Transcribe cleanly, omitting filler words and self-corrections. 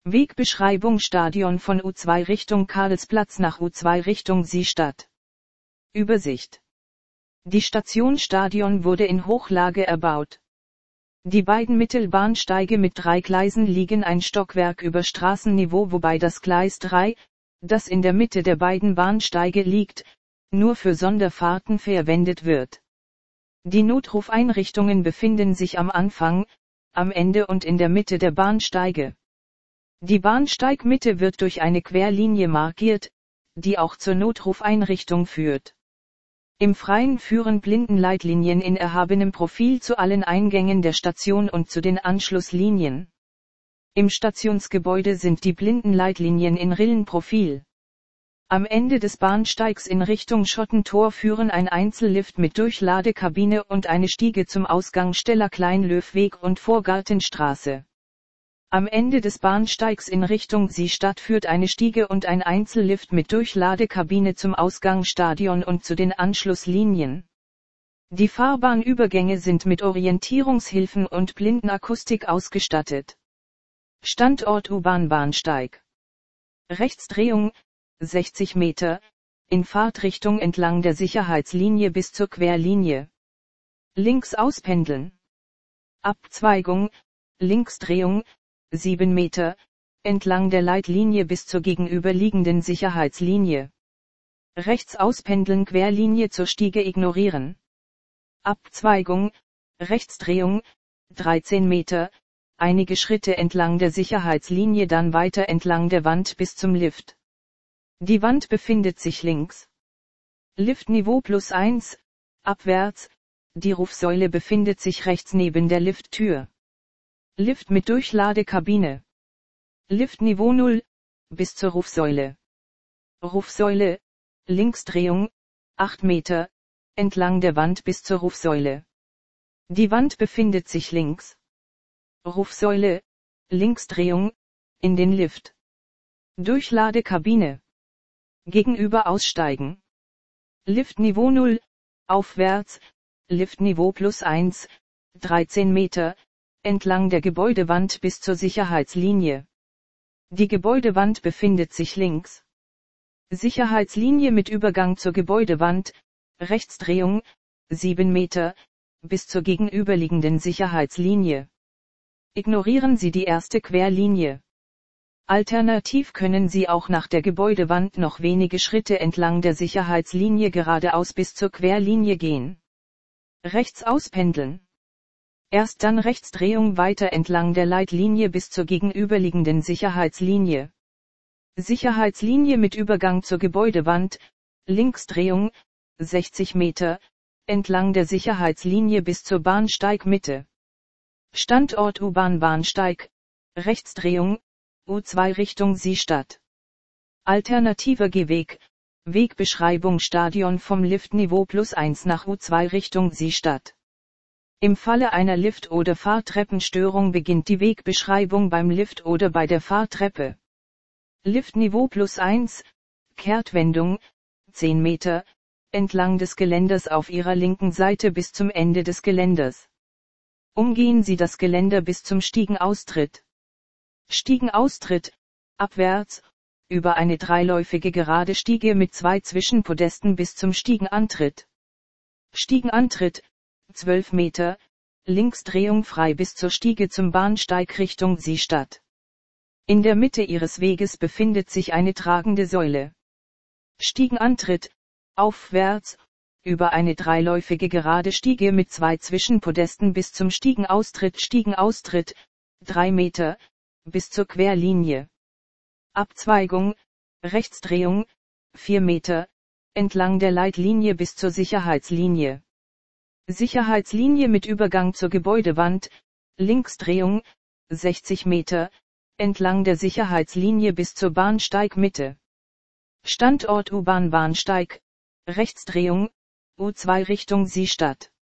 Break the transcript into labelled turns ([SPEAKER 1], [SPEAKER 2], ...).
[SPEAKER 1] Wegbeschreibung: Stadion von U2 Richtung Karlsplatz nach U2 Richtung Seestadt. Übersicht. Die Station Stadion wurde in Hochlage erbaut. Die beiden Mittelbahnsteige mit 3 Gleisen liegen ein Stockwerk über Straßenniveau, wobei das Gleis 3, das in der Mitte der beiden Bahnsteige liegt, nur für Sonderfahrten verwendet wird. Die Notrufeinrichtungen befinden sich am Anfang, am Ende und in der Mitte der Bahnsteige. Die Bahnsteigmitte wird durch eine Querlinie markiert, die auch zur Notrufeinrichtung führt. Im Freien führen Blindenleitlinien in erhabenem Profil zu allen Eingängen der Station und zu den Anschlusslinien. Im Stationsgebäude sind die Blindenleitlinien in Rillenprofil. Am Ende des Bahnsteigs in Richtung Schottentor führen ein Einzellift mit Durchladekabine und eine Stiege zum Ausgang Steller Kleinlöwweg und Vorgartenstraße. Am Ende des Bahnsteigs in Richtung Seestadt führt eine Stiege und ein Einzellift mit Durchladekabine zum Ausgang Stadion und zu den Anschlusslinien. Die Fahrbahnübergänge sind mit Orientierungshilfen und Blindenakustik ausgestattet. Standort U-Bahn-Bahnsteig. Rechtsdrehung, 60 Meter, in Fahrtrichtung entlang der Sicherheitslinie bis zur Querlinie. Links auspendeln. Abzweigung, Linksdrehung, 7 Meter, entlang der Leitlinie bis zur gegenüberliegenden Sicherheitslinie. Rechts auspendeln, Querlinie zur Stiege ignorieren. Abzweigung, Rechtsdrehung, 13 Meter, einige Schritte entlang der Sicherheitslinie, dann weiter entlang der Wand bis zum Lift. Die Wand befindet sich links. Liftniveau +1, abwärts, die Rufsäule befindet sich rechts neben der Lifttür. Lift mit Durchladekabine. Liftniveau 0, bis zur Rufsäule. Rufsäule, Linksdrehung, 8 Meter, entlang der Wand bis zur Rufsäule. Die Wand befindet sich links. Rufsäule, Linksdrehung, in den Lift. Durchladekabine. Gegenüber aussteigen. Liftniveau 0, aufwärts, Liftniveau +1, 13 Meter, entlang der Gebäudewand bis zur Sicherheitslinie. Die Gebäudewand befindet sich links. Sicherheitslinie mit Übergang zur Gebäudewand, Rechtsdrehung, 7 Meter, bis zur gegenüberliegenden Sicherheitslinie. Ignorieren Sie die erste Querlinie. Alternativ können Sie auch nach der Gebäudewand noch wenige Schritte entlang der Sicherheitslinie geradeaus bis zur Querlinie gehen. Rechts auspendeln. Erst dann Rechtsdrehung weiter entlang der Leitlinie bis zur gegenüberliegenden Sicherheitslinie. Sicherheitslinie mit Übergang zur Gebäudewand, Linksdrehung, 60 Meter, entlang der Sicherheitslinie bis zur Bahnsteigmitte. Standort U-Bahn-Bahnsteig, Rechtsdrehung, U2 Richtung Seestadt. Alternativer Gehweg, Wegbeschreibung: Stadion vom Liftniveau +1 nach U2 Richtung Seestadt. Im Falle einer Lift- oder Fahrtreppenstörung beginnt die Wegbeschreibung beim Lift oder bei der Fahrtreppe. Liftniveau +1, Kehrtwendung, 10 Meter, entlang des Geländers auf Ihrer linken Seite bis zum Ende des Geländers. Umgehen Sie das Geländer bis zum Stiegenaustritt. Stiegenaustritt, abwärts, über eine dreiläufige gerade Stiege mit 2 Zwischenpodesten bis zum Stiegenantritt. Stiegenantritt, 12 Meter, Linksdrehung frei bis zur Stiege zum Bahnsteig Richtung Seestadt. In der Mitte Ihres Weges befindet sich eine tragende Säule. Stiegenantritt, aufwärts, über eine dreiläufige gerade Stiege mit 2 Zwischenpodesten bis zum Stiegenaustritt. Stiegenaustritt, 3 Meter, bis zur Querlinie. Abzweigung, Rechtsdrehung, 4 Meter, entlang der Leitlinie bis zur Sicherheitslinie. Sicherheitslinie mit Übergang zur Gebäudewand, Linksdrehung, 60 Meter, entlang der Sicherheitslinie bis zur Bahnsteigmitte. Standort U-Bahn-Bahnsteig, Rechtsdrehung, U2 Richtung Seestadt.